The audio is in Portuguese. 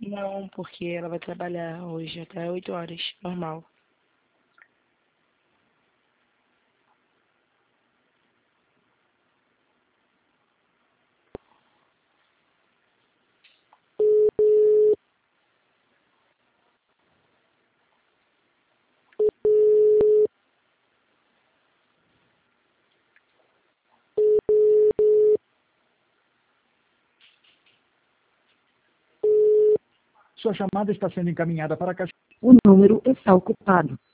Não, porque ela vai trabalhar hoje até 8 horas, normal. Sua chamada está sendo encaminhada para a caixa. O número está ocupado.